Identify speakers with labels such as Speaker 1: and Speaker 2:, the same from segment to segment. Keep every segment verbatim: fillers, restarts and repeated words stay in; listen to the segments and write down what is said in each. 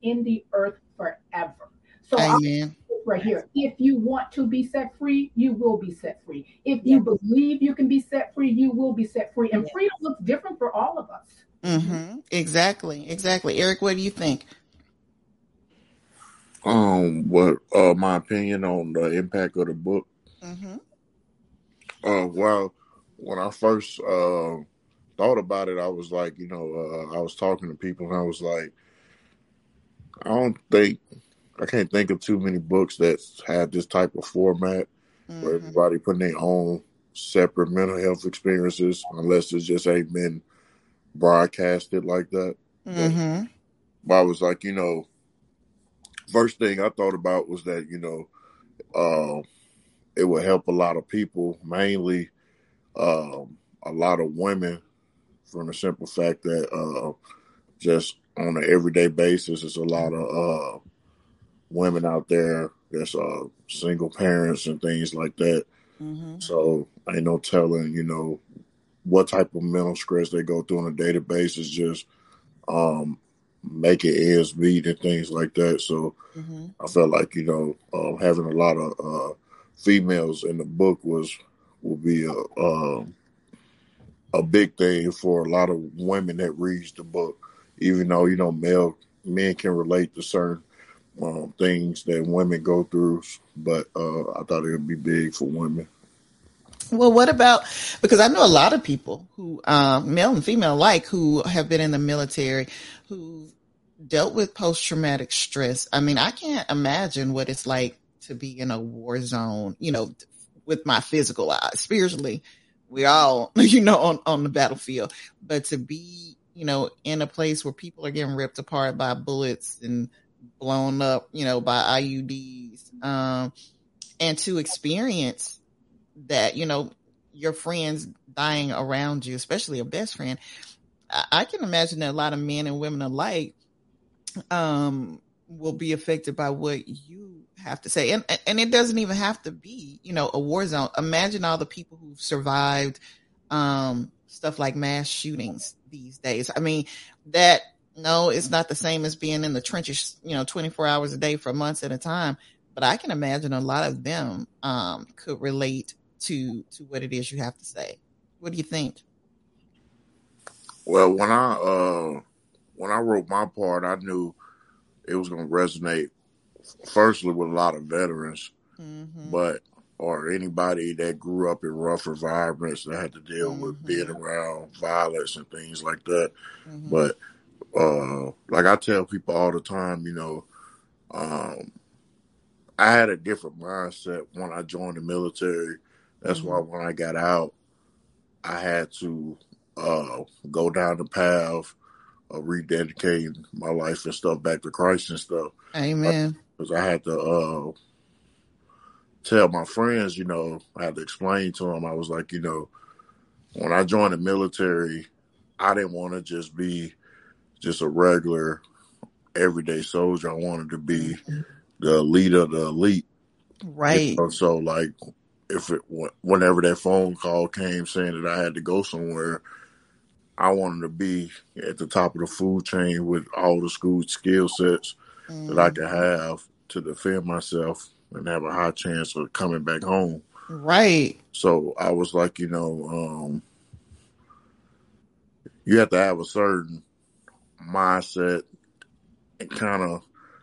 Speaker 1: in the earth forever. So I
Speaker 2: Amen.
Speaker 1: right here. If you want to be set free, you will be set free. If
Speaker 3: Yeah.
Speaker 1: you believe you can be set free, you will be set free. And
Speaker 3: Yeah.
Speaker 1: freedom looks different for all of us.
Speaker 3: Hmm.
Speaker 2: Mm-hmm. Exactly. Exactly. Eric, what do you think?
Speaker 4: Um, what uh my opinion on the impact of the book?
Speaker 2: Mm-hmm.
Speaker 4: Uh, well, when I first uh thought about it, I was like, you know, uh, I was talking to people and I was like, I don't think I can't think of too many books that have this type of format where
Speaker 2: Mm-hmm.
Speaker 4: everybody putting their own separate mental health experiences, unless it just ain't been broadcasted like that. But,
Speaker 2: Mm-hmm.
Speaker 4: but I was like, you know, first thing I thought about was that, you know, uh, it would help a lot of people, mainly um, a lot of women, from the simple fact that uh, just on an everyday basis, there's a lot of uh, women out there that's uh, single parents and things like that.
Speaker 2: Mm-hmm.
Speaker 4: So ain't no telling, you know, what type of mental stress they go through on a daily basis, just um, making ends meet and things like that. So
Speaker 2: Mm-hmm.
Speaker 4: I felt like, you know, uh, having a lot of uh, females in the book was will be a um, a big thing for a lot of women that reads the book. Even though, you know, male men can relate to certain um, things that women go through, but uh, I thought it would be big for women.
Speaker 2: Well, what about, because I know a lot of people who, um, male and female alike, who have been in the military, who dealt with post traumatic stress. I mean, I can't imagine what it's like to be in a war zone, you know, with my physical eyes. Spiritually, we all, you know, on, on the battlefield, but to be, you know, in a place where people are getting ripped apart by bullets and blown up, you know, by I U Ds, um, and to experience that, you know, your friends dying around you, especially a best friend. I, I can imagine that a lot of men and women alike um, will be affected by what you have to say. And and it doesn't even have to be, you know, a war zone. Imagine all the people who've survived um, stuff like mass shootings these days. I mean, that no, it's not the same as being in the trenches, you know, twenty-four hours a day for months at a time. But I can imagine a lot of them um, could relate to to what it is you have to say. What do you think?
Speaker 4: Well, when I uh, when I wrote my part, I knew it was going to resonate firstly with a lot of veterans,
Speaker 2: Mm-hmm.
Speaker 4: but or anybody that grew up in rough environments that had to deal with being
Speaker 2: Mm-hmm.
Speaker 4: around violence and things like that.
Speaker 2: Mm-hmm.
Speaker 4: But uh, like I tell people all the time, you know, um, I had a different mindset when I joined the military. That's why
Speaker 2: Mm-hmm.
Speaker 4: when I got out, I had to uh, go down the path of rededicating my life and stuff back to Christ and stuff.
Speaker 2: Amen.
Speaker 4: Because I had to uh, tell my friends, you know, I had to explain to them. I was like, you know, when I joined the military, I didn't want to just be just a regular everyday soldier. I wanted to be
Speaker 2: Mm-hmm.
Speaker 4: the elite of the elite. You
Speaker 2: Right.
Speaker 4: know, so like if it whenever that phone call came saying that I had to go somewhere, I wanted to be at the top of the food chain with all the school skill sets that I could
Speaker 2: Mm-hmm.
Speaker 4: have to defend myself and have a high chance of coming back home.
Speaker 2: Right.
Speaker 4: So I was like, you know, um, you have to have a certain mindset and kind of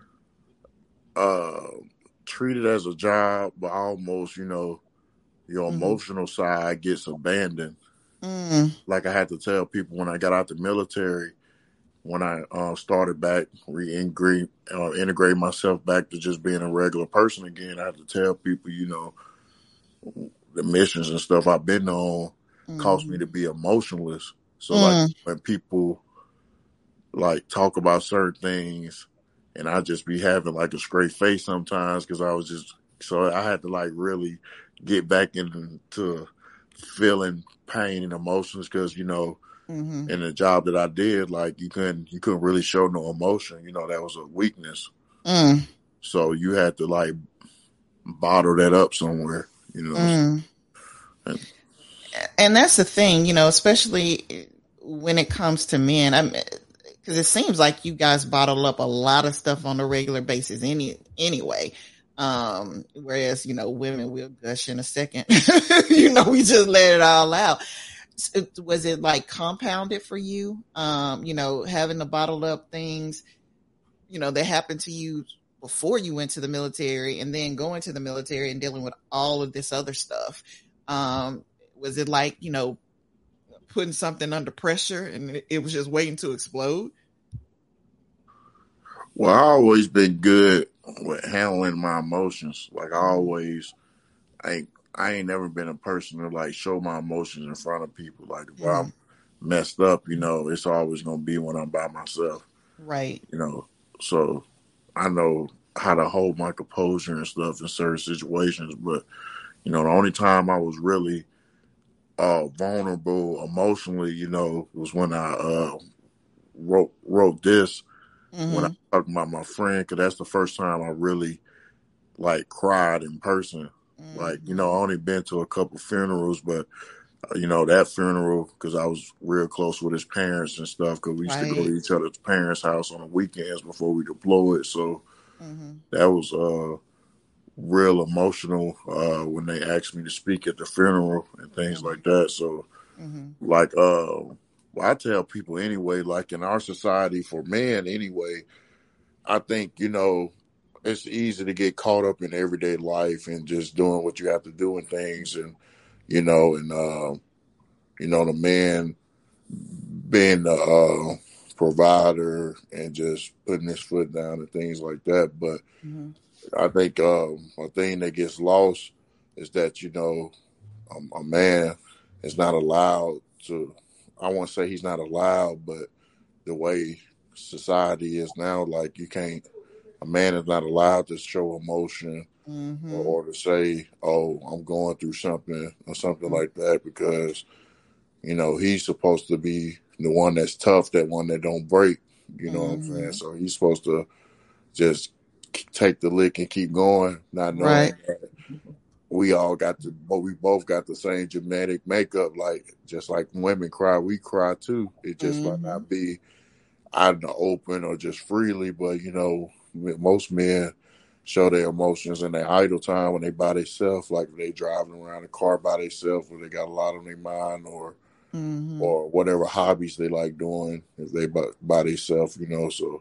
Speaker 4: uh, treat it as a job, but almost, you know, your
Speaker 2: Mm-hmm.
Speaker 4: emotional side gets abandoned.
Speaker 2: Mm.
Speaker 4: Like I had to tell people when I got out the military, when I uh, started back, reintegrate, uh, integrate myself back to just being a regular person again, I had to tell people, you know, the missions and stuff I've been on caused me
Speaker 2: Mm-hmm.
Speaker 4: to be emotionless. So like
Speaker 2: Mm.
Speaker 4: when people like talk about certain things, and I just be having like a straight face sometimes because I was just so I had to like really get back into feeling pain and emotions because you know
Speaker 2: Mm-hmm.
Speaker 4: in the job that I did like you couldn't you couldn't really show no emotion, you know, that was a weakness,
Speaker 2: Mm.
Speaker 4: so you had to like bottle that up somewhere, you know.
Speaker 2: Mm.
Speaker 4: And,
Speaker 2: And that's the thing, you know, especially when it comes to men. I'm because it seems like you guys bottle up a lot of stuff on a regular basis any anyway. Um, whereas, you know, women will gush in a second. You know, we just let it all out. So, was it like compounded for you? Um, you know, having to bottle up things, you know, that happened to you before you went to the military, and then going to the military and dealing with all of this other stuff. Um, was it like, you know, putting something under pressure and it was just waiting to explode?
Speaker 4: Well, I always been good with handling my emotions. Like I always, I ain't, I ain't never been a person to like show my emotions in front of people. Like if mm. I'm messed up, you know, it's always gonna be when I'm by myself.
Speaker 2: Right.
Speaker 4: You know, so I know how to hold my composure and stuff in certain situations. But you know, the only time I was really uh, vulnerable emotionally, you know, was when I uh, wrote wrote this. Mm-hmm. When I was talking about my friend, because that's the first time I really like cried in person. Mm-hmm. Like, you know, I only been to a couple funerals, but uh, you know, that funeral, because I was real close with his parents and stuff, because we used right. to go to each other's parents' house on the weekends before we deployed. So mm-hmm. that was uh, real emotional uh, when they asked me to speak at the funeral and things mm-hmm. like that. So, mm-hmm. like, uh, well, I tell people anyway, like in our society for men anyway, I think, you know, it's easy to get caught up in everyday life and just doing what you have to do and things. And, you know, and, uh, you know, the man being the uh, provider and just putting his foot down and things like that. But mm-hmm. I think um, a thing that gets lost is that, you know, a, a man is not allowed to, I won't say he's not allowed, but the way society is now, like you can't, a man is not allowed to show emotion mm-hmm. or, or to say, oh, I'm going through something or something mm-hmm. like that, because, you know, he's supposed to be the one that's tough, that one that don't break, you know mm-hmm. what I'm saying? So he's supposed to just take the lick and keep going, not knowing right. that we all got the, but we both got the same genetic makeup. Like, just like women cry, we cry too. It just mm-hmm. might not be out in the open or just freely, but you know, most men show their emotions in their idle time when they by themselves, like if they driving around the car by themselves, or they got a lot on their mind, or mm-hmm. or whatever hobbies they like doing if they by, by themselves, you know. So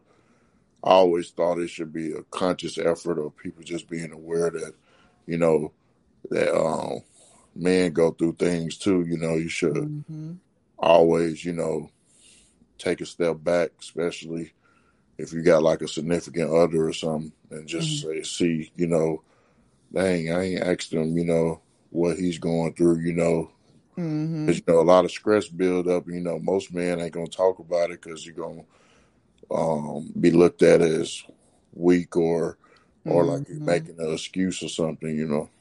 Speaker 4: I always thought it should be a conscious effort of people just being aware that, you know, that um, men go through things too. You know, you should mm-hmm. always, you know, take a step back, especially if you got like a significant other or something, and just mm-hmm. say, see, you know, dang, I ain't asked him, you know, what he's going through, you know. Mm-hmm. 'Cause, you know, a lot of stress build up, you know, most men ain't going to talk about it because you're going to um, be looked at as weak or, or mm-hmm. like you're making an excuse or something, you know.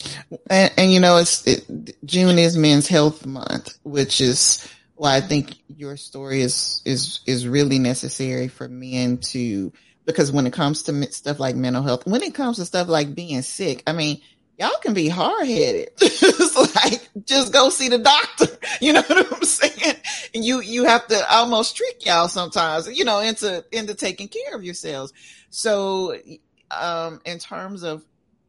Speaker 2: And, and you know, it's it, June is Men's Health Month, which is why I think your story is is is really necessary for men to, because when it comes to stuff like mental health, when it comes to stuff like being sick, I mean, y'all can be hard headed. It's like, just go see the doctor. You know what I'm saying? And you you have to almost trick y'all sometimes, you know, into into taking care of yourselves. So, um, in terms of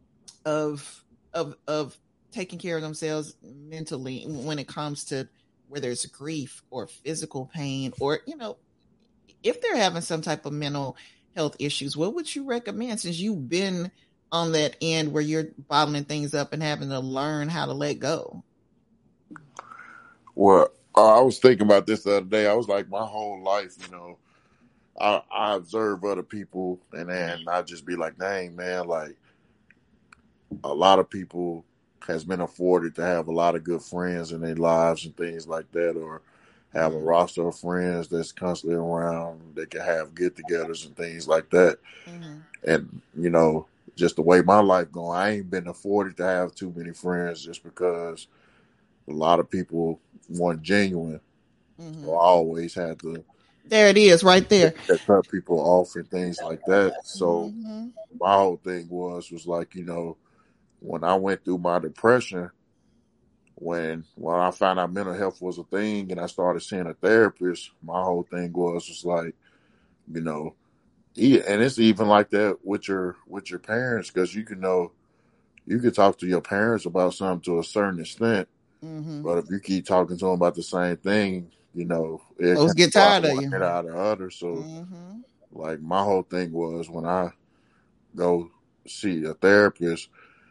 Speaker 2: of of of taking care of themselves mentally when it comes to whether it's grief or physical pain, or, you know, if they're having some type of mental health issues, what would you recommend, since you've been on that end where you're bottling things up and having to learn how to let go?
Speaker 4: Well, uh, I was thinking about this the other day. I was like, my whole life, you know, I, I observe other people, and then I just be like, dang, man, like, a lot of people has been afforded to have a lot of good friends in their lives and things like that, or have a roster of friends that's constantly around. They can have get-togethers and things like that. Mm-hmm. And, you know, just the way my life going, I ain't been afforded to have too many friends just because a lot of people weren't genuine. Mm-hmm. So I always had to.
Speaker 2: There it is, right there.
Speaker 4: Cut people off and things like that. So mm-hmm. my whole thing was, was like, you know, when I went through my depression, when when I found out mental health was a thing and I started seeing a therapist, my whole thing was was like, you know, e- and it's even like that with your with your parents, because you can know you can talk to your parents about something to a certain extent,
Speaker 2: Mm-hmm.
Speaker 4: but if you keep talking to them about the same thing, you know, it
Speaker 2: Folks
Speaker 4: can
Speaker 2: get
Speaker 4: go out
Speaker 2: tired of
Speaker 4: one
Speaker 2: you.
Speaker 4: head out of the other. So,
Speaker 2: Mm-hmm.
Speaker 4: like, my whole thing was when I go see a therapist,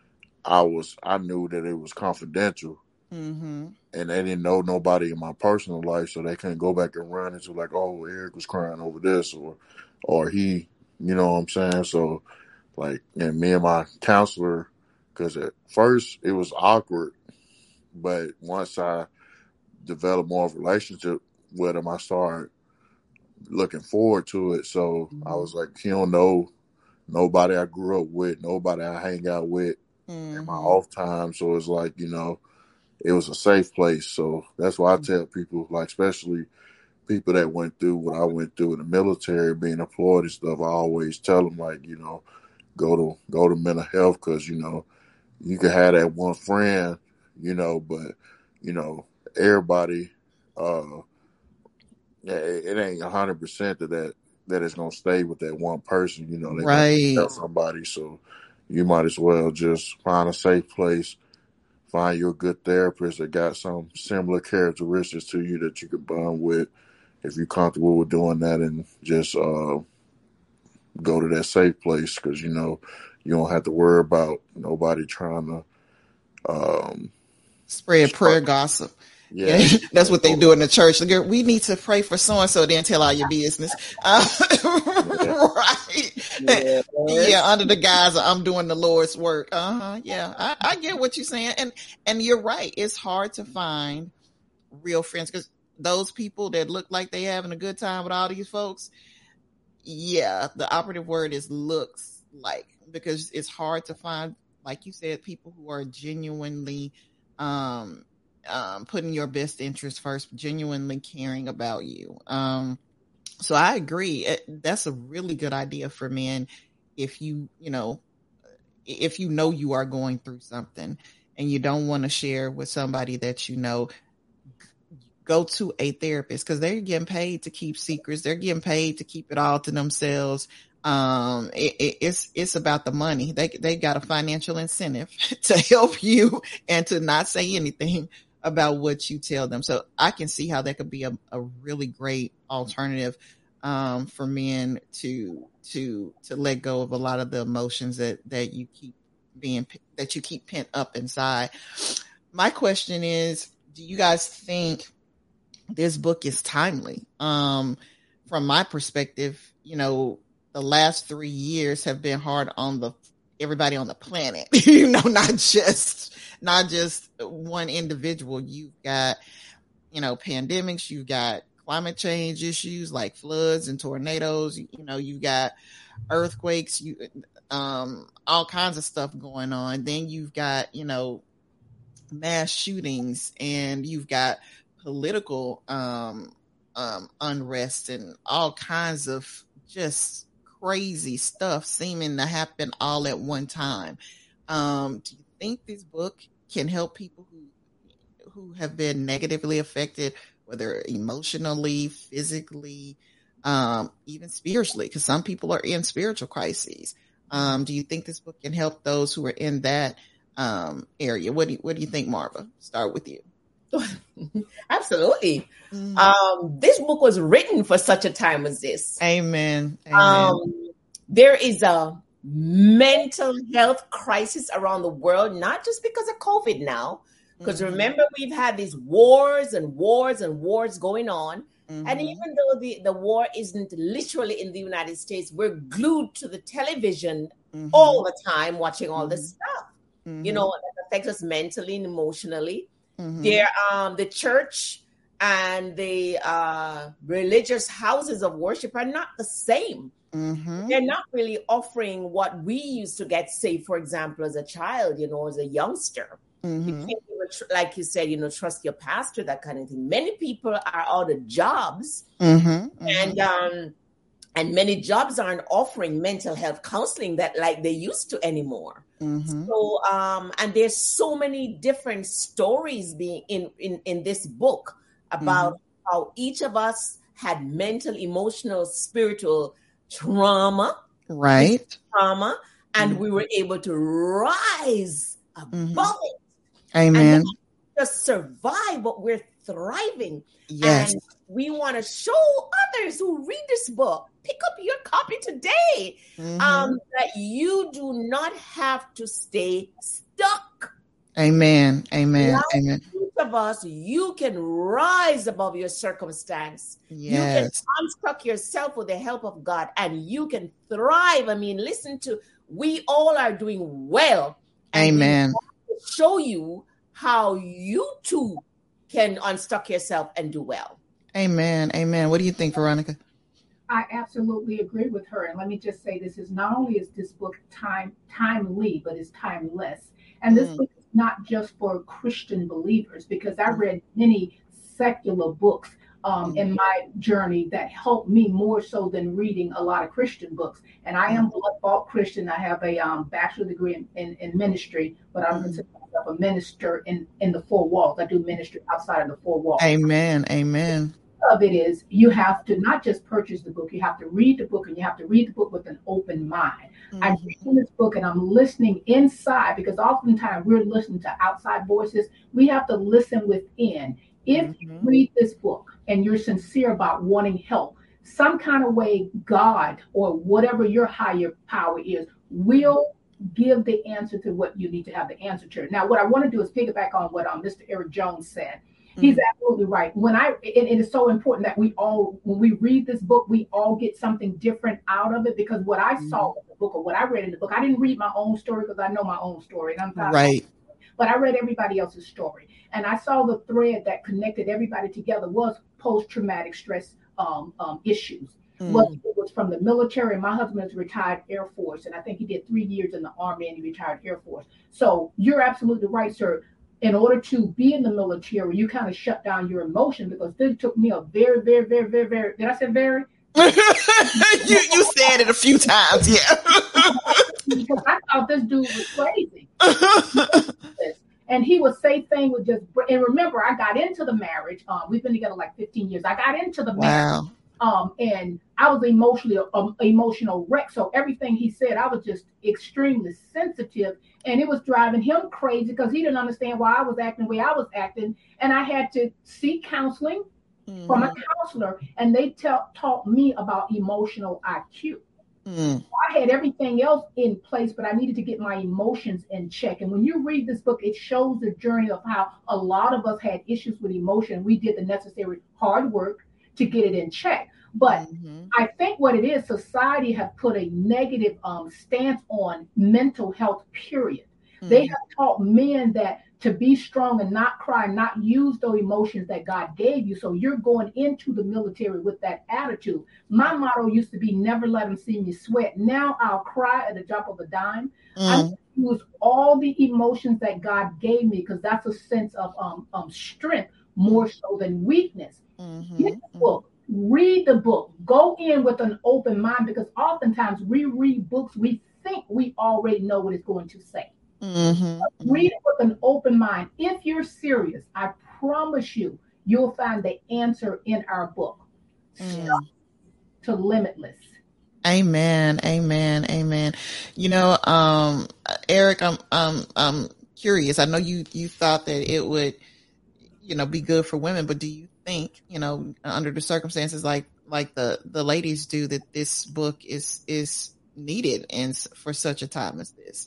Speaker 4: I was I knew that it was confidential,
Speaker 2: Mm-hmm.
Speaker 4: and they didn't know nobody in my personal life, so they couldn't go back and run into like, oh, Eric was crying over this, or or he, you know what I'm saying? So, like, and me and my counselor, because at first it was awkward, but once I developed more of a relationship with him, I started looking forward to it. So I was like, he don't know nobody I grew up with, nobody I hang out with in my
Speaker 2: Mm-hmm.
Speaker 4: off time. So it's like, you know, it was a safe place. So that's why I tell people, like, especially people that went through what I went through in the military, being employed and stuff, I always tell them, like, you know, go to go to mental health, because, you know, you can have that one friend, you know, but, you know, everybody, uh, yeah, it, it ain't a hundred percent that that that it's gonna stay with that one person. You know, they're gonna
Speaker 2: Right.
Speaker 4: tell somebody. So you might as well just find a safe place, find you a good therapist that got some similar characteristics to you that you can bond with. If you're comfortable with doing that, and just uh, go to that safe place, because you know you don't have to worry about nobody trying to um,
Speaker 2: Spread prayer
Speaker 4: start.
Speaker 2: gossip.
Speaker 4: Yeah,
Speaker 2: Yeah, that's what they
Speaker 4: go,
Speaker 2: do in the church. Like, we need to pray for so and so, then tell all your business. Uh,
Speaker 4: yeah,
Speaker 2: right. Yeah, under the guise of I'm doing the Lord's work. Uh-huh. Yeah. I, I get what you're saying. And and you're right. It's hard to find real friends, because those people that look like they having a good time with all these folks, yeah, the operative word is looks like, because it's hard to find, like you said, people who are genuinely um um putting your best interest first, genuinely caring about you. Um so I agree. It, that's a really good idea for men. If you, you know, if you know you are going through something and you don't want to share with somebody that you know, go to a therapist, because they're getting paid to keep secrets. They're getting paid to keep it all to themselves. Um, it, it, it's it's about the money. They they got a financial incentive to help you and to not say anything about what you tell them. So I can see how that could be a, a really great alternative um, for men to to to let go of a lot of the emotions that that you keep being that you keep pent up inside. My question is, do you guys think this book is timely? Um, from my perspective, you know, the last three years have been hard on the everybody on the planet. You know, not just not just one individual. You've got, you know, pandemics. You've got climate change issues like floods and tornadoes. You, you know, you've got earthquakes. You um, all kinds of stuff going on. Then you've got, you know, mass shootings, and you've got political um, um, unrest and all kinds of just crazy stuff seeming to happen all at one time. Um, do you think this book can help people who who have been negatively affected, whether emotionally, physically, um, even spiritually? Because some people are in spiritual crises. Um, do you think this book can help those who are in that um, area? What do you, what do you think, Marva? Start with you.
Speaker 3: Absolutely. Mm. Um, this book was written for such a time as this.
Speaker 2: Amen. Amen.
Speaker 3: Um, there is a mental health crisis around the world, not just because of COVID now, because mm-hmm. remember, we've had these wars and wars and wars going on. Mm-hmm. And even though the, the war isn't literally in the United States, we're glued to the television mm-hmm. all the time watching all mm-hmm. this stuff. Mm-hmm. You know, that affects us mentally and emotionally. Mm-hmm. There, um, the church and the uh, religious houses of worship are not the same. Mm-hmm. They're not really offering what we used to get, say, for example, as a child, you know, as a youngster. Mm-hmm. You can't even, tr- like you said, you know, trust your pastor, that kind of thing. Many people are out of jobs, mm-hmm. Mm-hmm. and um, and many jobs aren't offering mental health counseling that like they used to anymore. Mm-hmm. So, um, and there's so many different stories being in in, in this book about mm-hmm. how each of us had mental, emotional, spiritual trauma,
Speaker 2: Right.
Speaker 3: trauma, and
Speaker 2: Mm-hmm.
Speaker 3: we were able to rise above
Speaker 2: Mm-hmm.
Speaker 3: it.
Speaker 2: Amen.
Speaker 3: And not just survive, but we're thriving.
Speaker 2: Yes.
Speaker 3: And we want to show others who read this book, pick up your copy today,
Speaker 2: Mm-hmm.
Speaker 3: um, that you do not have to stay stuck.
Speaker 2: Amen. Amen.
Speaker 3: Like
Speaker 2: Amen.
Speaker 3: each of us, you can rise above your circumstance. You can
Speaker 2: Yes.
Speaker 3: unstuck yourself with the help of God, and you can thrive. I mean, listen to, we all are doing well. And we
Speaker 2: Amen.
Speaker 3: want to show you how you too can unstuck yourself and do well.
Speaker 2: Amen. Amen. What do you think, Veronica?
Speaker 1: I absolutely agree with her. And let me just say this is not only is this book time timely, but it's timeless. And this
Speaker 2: Mm.
Speaker 1: book is not just for Christian believers, because I read many secular books um, in my journey that helped me more so than reading a lot of Christian books. And I am blood bought Christian. I have a um, bachelor degree in, in, in ministry, but I don't consider myself a minister in, in the four walls. I do ministry outside of the four walls.
Speaker 2: Amen. Amen.
Speaker 1: Of it is you have to not just purchase the book, you have to read the book, and you have to read the book with an open mind. Mm-hmm. I'm reading this book and I'm listening inside, because oftentimes we're listening to outside voices. We have to listen within. If mm-hmm. you read this book and you're sincere about wanting help, some kind of way God or whatever your higher power is will give the answer to what you need to have the answer to. Now, what I want to do is piggyback on what um, Mister Eric Jones said. He's absolutely right. When I, it, it is so important that we all, when we read this book, we all get something different out of it, because what I mm-hmm. saw in the book or what I read in the book, I didn't read my own story because I know my own story. And I'm not
Speaker 2: right.
Speaker 1: But I read everybody else's story. And I saw the thread that connected everybody together was post-traumatic stress um, um, issues. Mm. Well, it was from the military. My husband is retired Air Force, and I think he did three years in the Army and he retired Air Force. So you're absolutely right, sir. In order to be in the military, you kind of shut down your emotion, because this took me a very, very, very, very, very, did I say very?
Speaker 2: you, you said it a few times, yeah.
Speaker 1: Because I thought this dude was crazy. And he would say things with just, and remember, I got into the marriage. Um, we've been together like fifteen years. I got into the
Speaker 2: wow.
Speaker 1: marriage. Um, and I was emotionally, um, emotional wreck. So everything he said, I was just extremely sensitive. And it was driving him crazy because he didn't understand why I was acting the way I was acting. And I had to seek counseling mm-hmm. from a counselor. And they t- taught me about emotional I Q. Mm. I had everything else in place, but I needed to get my emotions in check. And when you read this book, it shows the journey of how a lot of us had issues with emotion. We did the necessary hard work to get it in check. But mm-hmm. I think what it is, society have put a negative um, stance on mental health, period. Mm-hmm. They have taught men that to be strong and not cry, not use those emotions that God gave you. So you're going into the military with that attitude. My motto used to be, never let them see me sweat. Now I'll cry at the drop of a dime. Mm-hmm. I use all the emotions that God gave me, because that's a sense of um, um, strength more so than weakness. Mm-hmm. Get the book, read the book, go in with an open mind, because oftentimes we read books, we think we already know what it's going to say. Mm-hmm. Read it with an open mind. If you're serious, I promise you, you'll find the answer in our book. Mm. To Limitless.
Speaker 2: Amen. Amen. Amen. You know, um, Eric, I'm, I'm, I'm curious. I know you, you thought that it would, you know, be good for women, but do you think, you know, under the circumstances like, like the, the ladies do, that this book is, is needed and for such a time as this?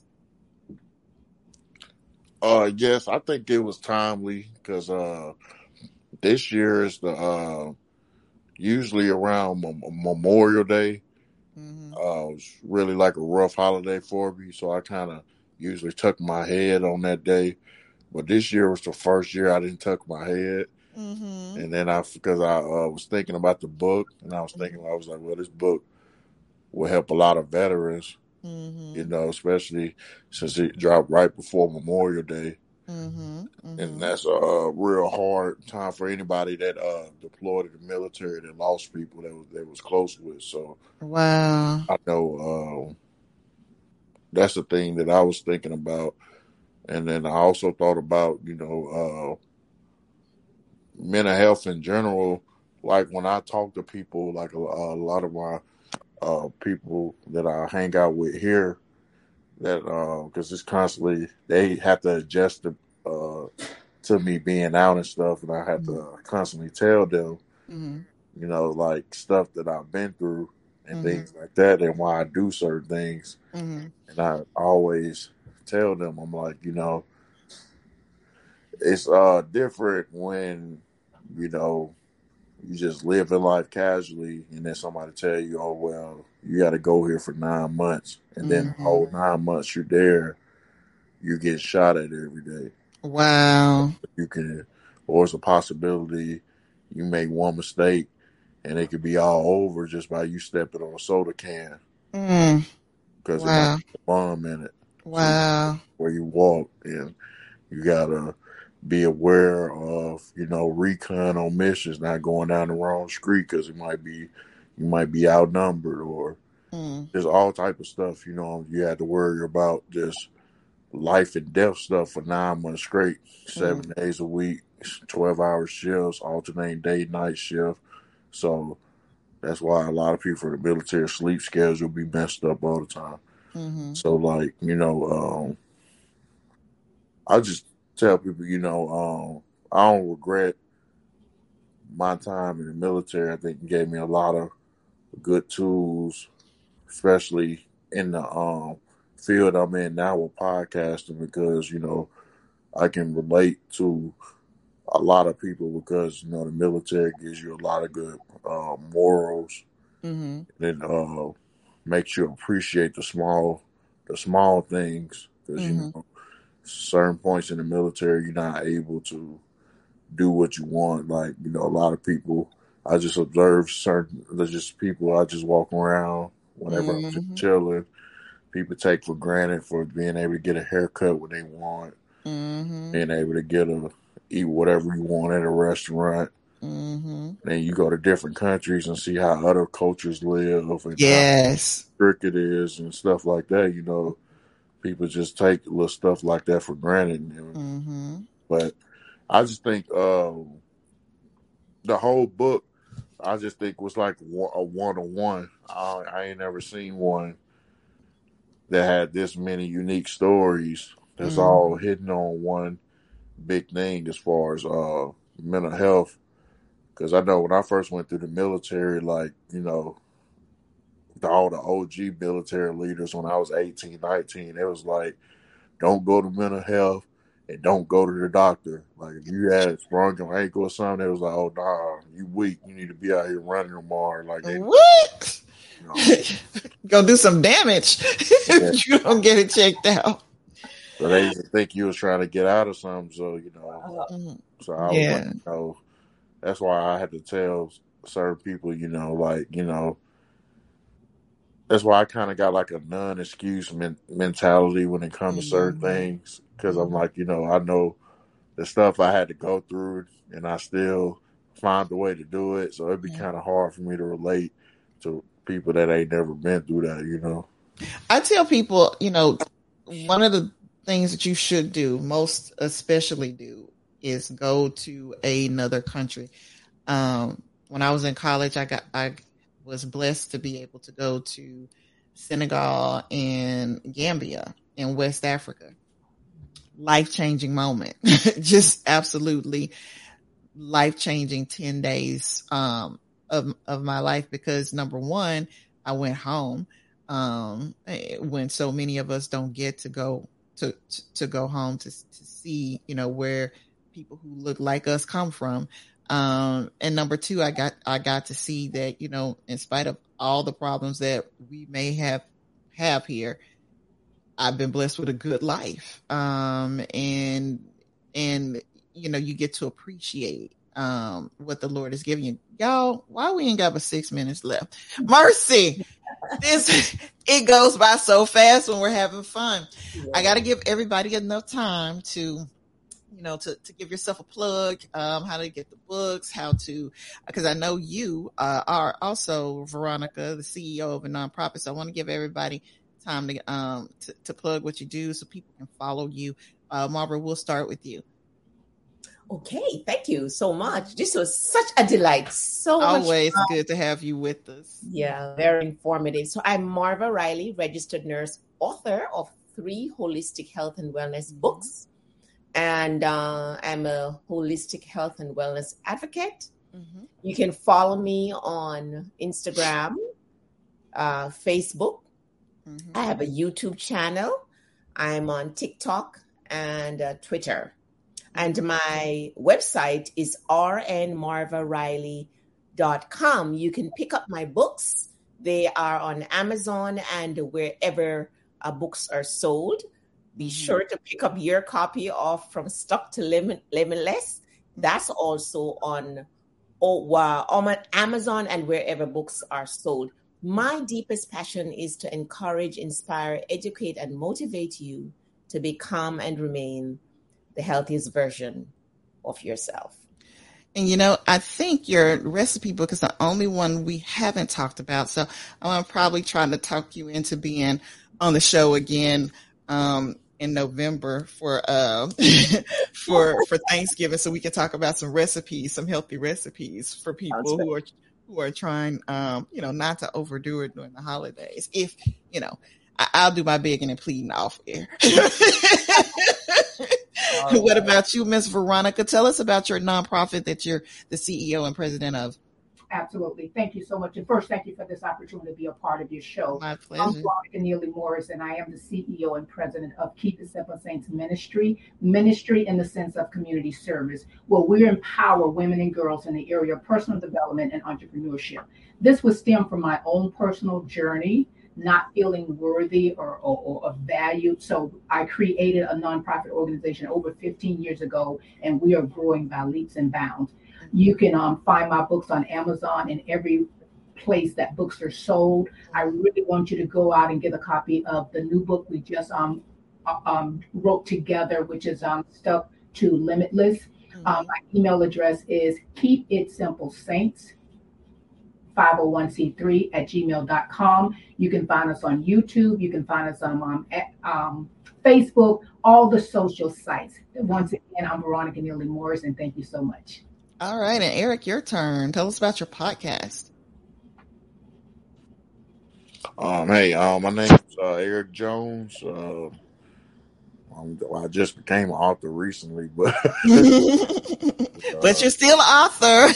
Speaker 4: Uh, yes, I think it was timely, because uh, this year is the uh, usually around M- Memorial Day. Mm-hmm. Uh, it was really like a rough holiday for me, so I kind of usually tuck my head on that day. But this year was the first year I didn't tuck my head, mm-hmm. and then I because I uh, was thinking about the book, and I was thinking mm-hmm. I was like, well, this book will help a lot of veterans. Mm-hmm. You know, especially since it dropped right before Memorial Day. Mm-hmm. Mm-hmm. And that's a uh, real hard time for anybody that uh, deployed in the military that lost people that was, that was close with. So,
Speaker 2: wow.
Speaker 4: I know uh, that's the thing that I was thinking about. And then I also thought about, you know, uh, mental health in general. like when I talk to people, like a, a lot of my uh, people that I hang out with here, that because uh, it's constantly they have to adjust to, uh, to me being out and stuff, and I have
Speaker 2: Mm-hmm.
Speaker 4: to constantly tell them,
Speaker 2: Mm-hmm.
Speaker 4: you know, like stuff that I've been through and
Speaker 2: Mm-hmm.
Speaker 4: things like that, and why I do certain things.
Speaker 2: Mm-hmm.
Speaker 4: And I always tell them, I'm like, you know, it's uh different when, you know, you just live in life casually, and then somebody tell you, oh well, you got to go here for nine months, and then the
Speaker 2: Mm-hmm.
Speaker 4: whole nine months you're there, you get shot at every day.
Speaker 2: Wow.
Speaker 4: You can, or it's a possibility you make one mistake and it could be all over just by you stepping on a soda can
Speaker 2: Mm.
Speaker 4: because it might
Speaker 2: Wow.
Speaker 4: be a bomb in it. So you,
Speaker 2: Wow.
Speaker 4: where you walk, and you gotta be aware of, you know, recon on missions, not going down the wrong street because it might be, you might be outnumbered, or
Speaker 2: Mm.
Speaker 4: there's all type of stuff. You know, you have to worry about just life and death stuff for nine months straight, seven
Speaker 2: Mm.
Speaker 4: days a week, twelve hour shifts, alternating day night shift. So that's why a lot of people for the military sleep schedule be messed up all the time.
Speaker 2: Mm-hmm.
Speaker 4: So like, you know, um, I just tell people, you know, um, I don't regret my time in the military. I think it gave me a lot of good tools, especially in the um, field I'm in now with podcasting, because, you know, I can relate to a lot of people because, you know, the military gives you a lot of good uh, morals,
Speaker 2: Mm-hmm.
Speaker 4: and it uh, makes you appreciate the small, the small things, because, you
Speaker 2: Mm-hmm.
Speaker 4: know, certain points in the military you're not able to do what you want. Like, you know, a lot of people, I just observe certain, there's just people I just walk around whenever I'm just
Speaker 2: Mm-hmm.
Speaker 4: chilling. People take for granted for being able to get a haircut when they want,
Speaker 2: Mm-hmm.
Speaker 4: being able to get a eat whatever you want at a restaurant.
Speaker 2: Mm-hmm.
Speaker 4: Then you go to different countries and see how other cultures live and how
Speaker 2: Yes.
Speaker 4: strict it is and stuff like that. You know, people just take little stuff like that for granted. You know?
Speaker 2: Mm-hmm.
Speaker 4: But I just think um, the whole book, I just think was like a one on one. I I ain't never seen one that had this many unique stories that's
Speaker 2: Mm-hmm.
Speaker 4: all hitting on one big thing as far as uh, mental health. Because I know when I first went through the military, like, you know, the, all the O G military leaders when I was eighteen, nineteen, it was like, don't go to mental health and don't go to the doctor. Like, if you had sprung your ankle or something, it was like, oh, nah, you weak. You need to be out here running tomorrow. Like, they,
Speaker 2: What?
Speaker 4: you know,
Speaker 2: Go do some damage
Speaker 4: yeah.
Speaker 2: if you don't get it checked out.
Speaker 4: So they used to think you was trying to get out of something. So, you know,
Speaker 2: Mm-hmm.
Speaker 4: so I was like,
Speaker 2: Yeah.
Speaker 4: you know, that's why I had to tell certain people, you know, like, you know, that's why I kind of got like a non-excuse men- mentality when it comes to certain
Speaker 2: Mm-hmm.
Speaker 4: things. Because I'm like, you know, I know the stuff I had to go through, and I still find a way to do it. So it'd be kind of hard for me to relate to people that ain't never been through that, you know.
Speaker 2: I tell people, you know, one of the things that you should do, most especially do, is go to another country. Um, when I was in college, I got I was blessed to be able to go to Senegal and Gambia in West Africa. Life changing moment, just absolutely life changing ten days um, of of my life, because number one, I went home um, when so many of us don't get to go to to, to go home to to see, you know, where people who look like us come from. Um, and number two, I got I got to see that, you know, in spite of all the problems that we may have have here, I've been blessed with a good life. Um, and, and, you know, you get to appreciate, um, what the Lord is giving you. Y'all, why we ain't got but six minutes left? Mercy. This, it goes by so fast when we're having fun.
Speaker 3: Yeah.
Speaker 2: I got to give everybody enough time to, you know, to, to give yourself a plug, um, how to get the books, how to, because I know you uh, are also, Veronica, the C E O of a nonprofit. So I want to give everybody time to, um, to, to plug what you do so people can follow you. Uh, Margaret, we'll start with you.
Speaker 3: Okay, thank you so much. This was such a delight. So
Speaker 2: always
Speaker 3: much
Speaker 2: good to have you with us.
Speaker 3: Yeah, very informative. So I'm Marva Riley, registered nurse, author of three holistic health and wellness books. And uh, I'm a holistic health and wellness advocate. Mm-hmm. You can follow me on Instagram, uh, Facebook. Mm-hmm. I have a YouTube channel. I'm on TikTok and uh, Twitter. And my website is r n marva riley dot com. You can pick up my books. They are on Amazon and wherever uh, books are sold. Be mm-hmm. sure to pick up your copy of From Stuck to Lim- Limitless. That's also on, oh, uh, on Amazon and wherever books are sold. My deepest passion is to encourage, inspire, educate, and motivate you to become and remain the healthiest version of yourself.
Speaker 2: And, you know, I think your recipe book is the only one we haven't talked about. So I'm probably trying to talk you into being on the show again um, in November for uh, for for Thanksgiving, so we can talk about some recipes, some healthy recipes for people who are who are trying, um, you know, not to overdo it during the holidays. If, you know, I, I'll do my begging and pleading off air. Right. What about you, Miss Veronica? Tell us about your nonprofit that you're the C E O and president of.
Speaker 1: Absolutely. Thank you so much. And first, thank you for this opportunity to be a part of your show.
Speaker 2: My pleasure.
Speaker 1: I'm Veronica Neely Morris, and I am the C E O and president of Keep It Simple Saints Ministry, ministry in the sense of community service, where we empower women and girls in the area of personal development and entrepreneurship. This would stem from my own personal journey, not feeling worthy or, or, or valued. So I created a nonprofit organization over fifteen years ago, and we are growing by leaps and bounds. You can um, find my books on Amazon and every place that books are sold. I really want you to go out and get a copy of the new book we just um, um, wrote together, which is um, Stuck to Limitless. Mm-hmm. Um, my email address is keep it simple saints five oh one c three at gmail dot com. You can find us on YouTube. You can find us on um, at, um, Facebook, all the social sites. Once again, I'm Veronica Neely Morris, and thank you so much.
Speaker 2: All right. And Eric, your turn. Tell us about your podcast.
Speaker 4: Um, hey, um, my name is uh, Eric Jones. Uh, I'm, well, I just became an author recently, but uh,
Speaker 2: but you're still an author.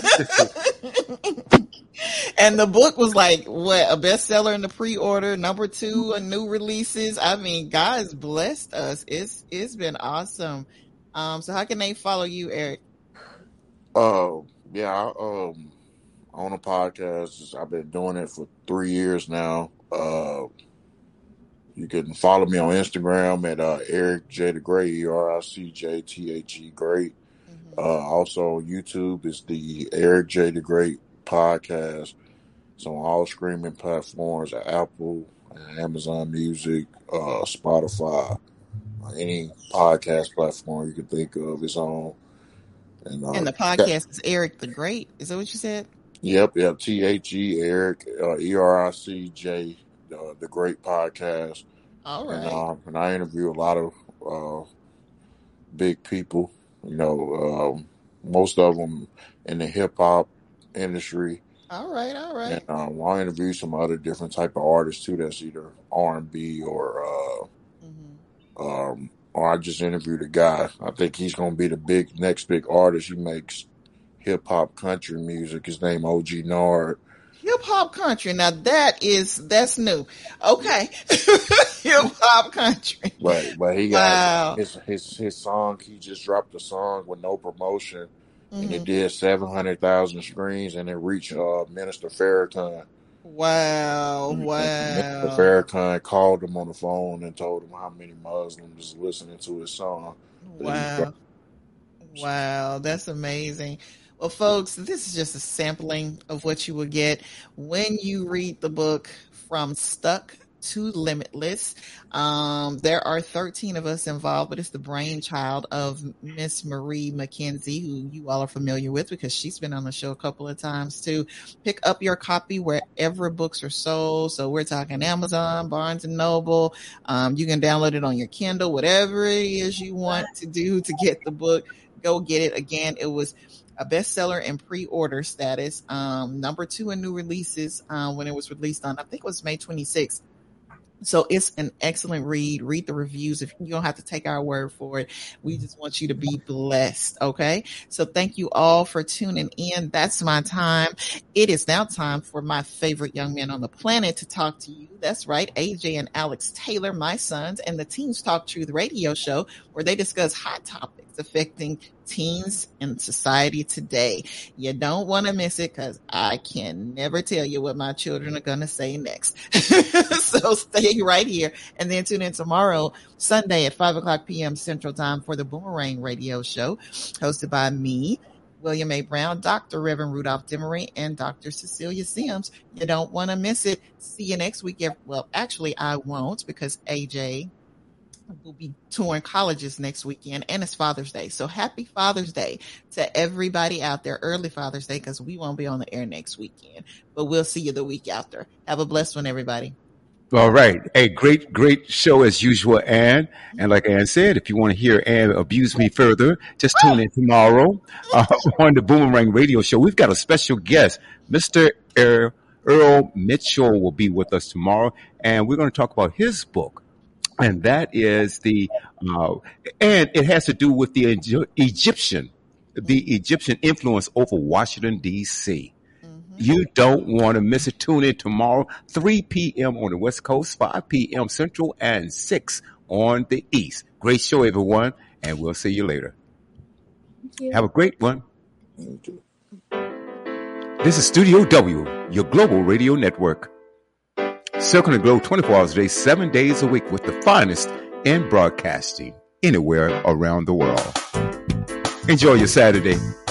Speaker 2: And the book was like, what, a bestseller in the pre-order, number two, a new releases. I mean, God has blessed us. It's it's been awesome. Um, so how can they follow you, Eric?
Speaker 4: Uh, yeah, I um, own a podcast. I've been doing it for three years now. Uh, you can follow me on Instagram at uh, Eric J the Great, E R I C J T H E Great. Mm-hmm. Uh, also on YouTube is the Eric J the Great podcast. It's on all streaming platforms, Apple, Amazon Music, uh, Spotify, any podcast platform you can think of is on. And, uh,
Speaker 2: and the podcast yeah. is Eric the Great. Is that what you said?
Speaker 4: Yep, yep. T H E Eric, uh, E R I C J, uh, the Great podcast.
Speaker 2: All right.
Speaker 4: And, uh, and I interview a lot of uh, big people. You know, um, most of them in the hip hop industry.
Speaker 2: All right, all right.
Speaker 4: And um, I interview some other different type of artists too. That's either R and B or, uh, mm-hmm. um, or I just interviewed a guy. I think he's going to be the big next big artist. He makes hip hop country music. His name O G Nard.
Speaker 2: Hip hop country. Now that is that's new. Okay, hip hop country.
Speaker 4: But but he got wow. his his his song. He just dropped a song with no promotion. Mm-hmm. And it did seven hundred thousand screens, and it reached uh, Minister Farrakhan.
Speaker 2: Wow,
Speaker 4: mm-hmm.
Speaker 2: wow.
Speaker 4: Minister Farrakhan called him on the phone and told him how many Muslims listening to his song.
Speaker 2: Wow. Wow, that's amazing. Well, folks, this is just a sampling of what you will get when you read the book From Stuck to Limitless. Um, there are thirteen of us involved, but it's the brainchild of Miss Marie McKenzie, who you all are familiar with because she's been on the show a couple of times too. Pick up your copy wherever books are sold. So we're talking Amazon, Barnes and Noble. Um, you can download it on your Kindle, whatever it is you want to do to get the book. go get it. Again, it was a bestseller in pre-order status, um, number two in new releases uh, when it was released on, I think it was May twenty-sixth. So it's an excellent read. Read the reviews. If you don't have to take our word for it, we just want you to be blessed. Okay. So thank you all for tuning in. That's my time. It is now time for my favorite young men on the planet to talk to you. That's right. A J and Alex Taylor, my sons, and the Teens Talk Truth radio show, where they discuss hot topics affecting teens and society today. You don't want to miss it, because I can never tell you what my children are going to say next. So stay right here, and then tune in tomorrow, Sunday at five o'clock p.m. Central Time for the Boomerang Radio Show, hosted by me, William A. Brown, Doctor Reverend Rudolph Demery, and Doctor Cecilia Sims. You don't want to miss it. See you next week. Well, actually, I won't, because A J will be touring colleges next weekend, and it's Father's Day. So happy Father's Day to everybody out there. Early Father's Day, because we won't be on the air next weekend, but we'll see you the week after. Have a blessed one, everybody.
Speaker 5: All right. Hey, great, great show as usual, Ann. And like Ann said, if you want to hear Ann abuse me further, just tune in tomorrow uh, on the Boomerang Radio Show. We've got a special guest, Mister Earl, Earl Mitchell will be with us tomorrow, and we're going to talk about his book. And that is the, uh, and it has to do with the Egyptian, the Egyptian influence over Washington, D C You don't want to miss it. Tune in tomorrow, three p.m. on the West Coast, five p.m. Central, and six on the East. Great show, everyone, and we'll see you later. You. Have a great one. This is Studio W, your global radio network. Circling the globe twenty-four hours a day, seven days a week, with the finest in broadcasting anywhere around the world. Enjoy your Saturday.